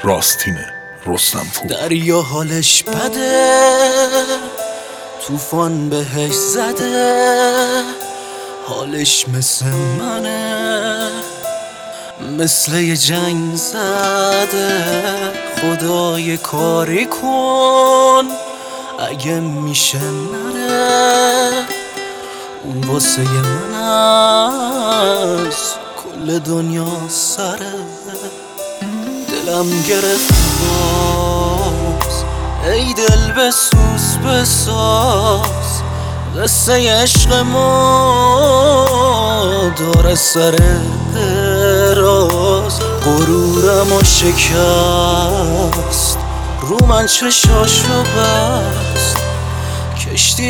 راستینه رستم پور. دریا حالش بده، طوفان بهش زده، حالش مثل منه، مثل یه جنگ زده. خدای کاری کن اگه میشه نره، اون واسه من از کل دنیا سره. دلم گرفت باز، ای دل بسوز بساز، قصه عشق ما داره سر دراز. غرورمو شکست، رو من چشاشو بست، کشتی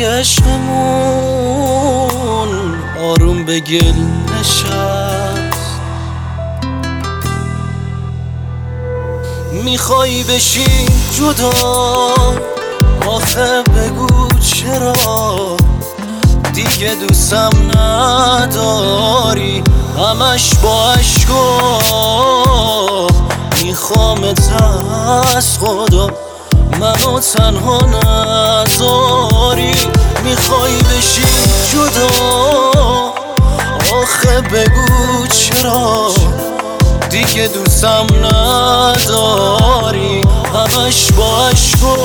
عشقمون آروم به گل نشست. میخوای بشی جدا، آخه بگو چرا دیگه دوستم نداری، همش با عشقا میخوامت از خدا، منو تنها نذاری. میخوای بشی جدا، آخه بگو چرا دیگه دوستم نداری، همش با عشقا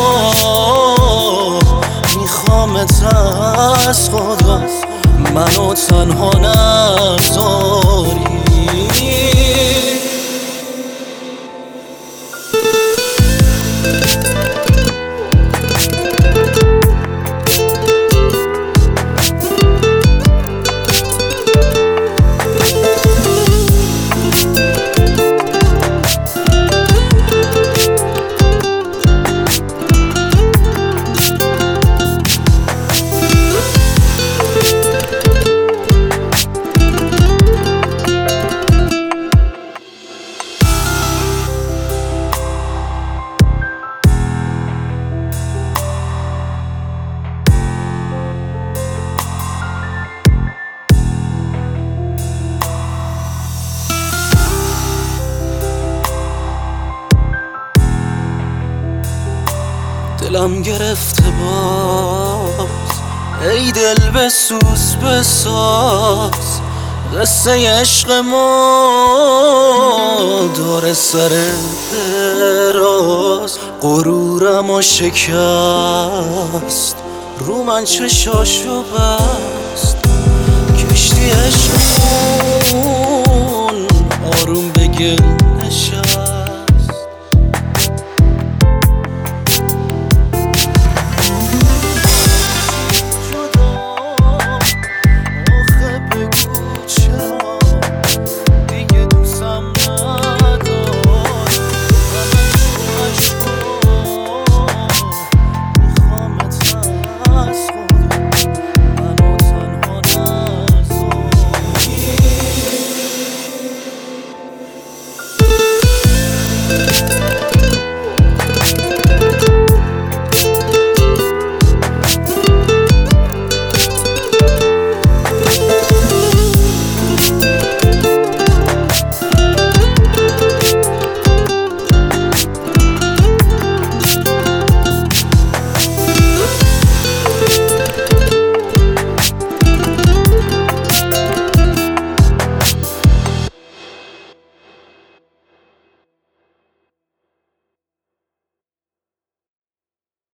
میخوامت از خدا، منو تنها نذاری. دلم گرفته باز، ای دل بسوز بساز، قصه عشق ما داره سر دراز. غرورمو شکست، رو من چشاشو بست، کشتی عشقمون آروم به گل نشست.